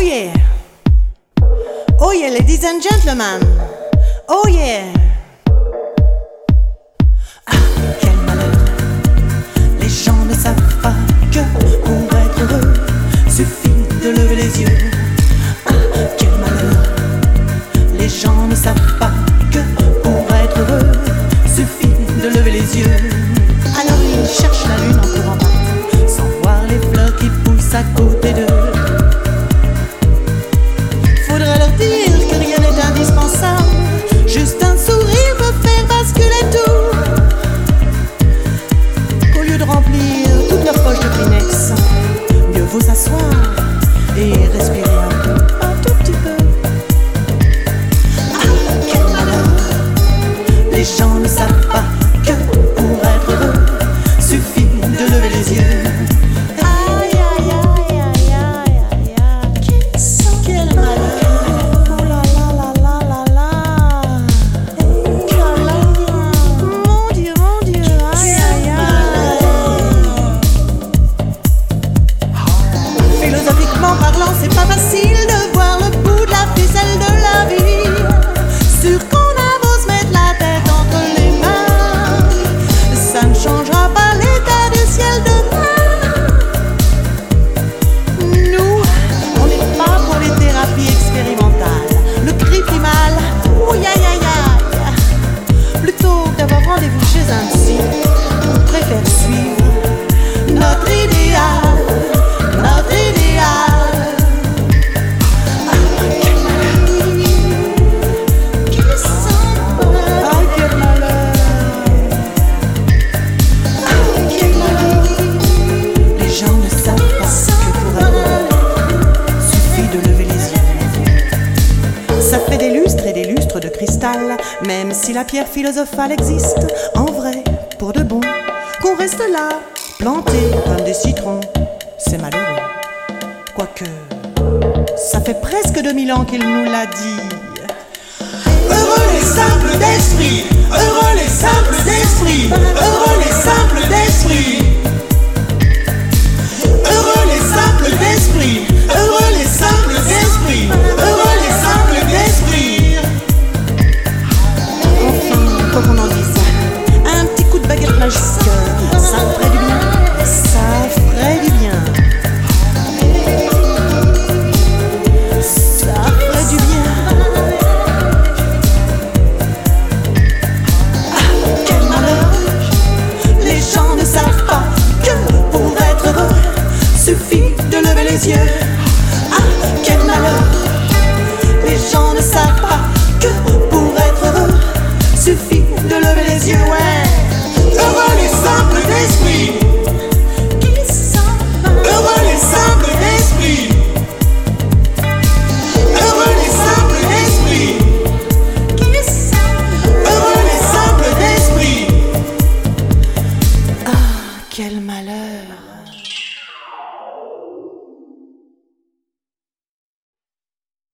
yeah. Oh yeah, ladies and gentlemen. Oh yeah. Ah, quel malheur. Les gens ne savent pas que pour être heureux, suffit de lever les yeux. Ah, quel malheur. Les gens ne savent pas que pour être heureux, suffit de lever les yeux. Alors ils cherchent la lune en courant partout, sans voir les fleurs qui poussent à côté d'eux. Faudrait leur dire que rien n'est indispensable, juste un sourire peut faire basculer tout. Qu'au lieu de remplir toute leur poche de Kleenex, mieux vaut s'asseoir et respirer un tout petit peu. Ah, quel malheur. Les gens ne savent pas que pour être heureux, suffit de lever les yeux. Aïe, aïe, aïe, aïe, aïe, aïe, aïe. Quel malheur. Oh là là là là là là. Mon Dieu, aïe, aïe, aïe. Philosophiquement parlant, c'est pas facile de voir le bout de la ficelle de la vie. Sûr qu'on a beau se mettre la tête entre les mains, ça ne changera pas l'état du ciel demain. Nous, on n'est pas pour les thérapies expérimentales, le cri primal, ouïe aïe aïe aïe. Plutôt que d'avoir rendez-vous chez un psy, on préfère suivre notre idéal, notre idéal. Ça fait des lustres et des lustres de cristal, même si la pierre philosophale existe, en vrai, pour de bon, qu'on reste là, plantés comme des citrons, c'est malheureux. Quoique, ça fait presque 2000 ans qu'il nous l'a dit. Heureux les simples d'esprit, heureux les simples d'esprit, heureux les simples d'esprit. Heureux les simples d'esprit, heureux les simples d'esprit, heureux les simples d'esprit. Enfin, quoi qu'on en dise, un petit coup de baguette magique, ça ferait du bien, ça ferait du bien. Ça ferait du bien. Ah, quel malheur. Les gens ne savent pas que pour être heureux, suffit de lever les yeux. Ah, quel malheur. Les gens ne savent pas que pour être heureux, suffit de lever les yeux, ouais. Heureux les simples d'esprit, heureux les simples d'esprit, heureux les simples d'esprit, heureux les simples d'esprit. Ah, quel malheur.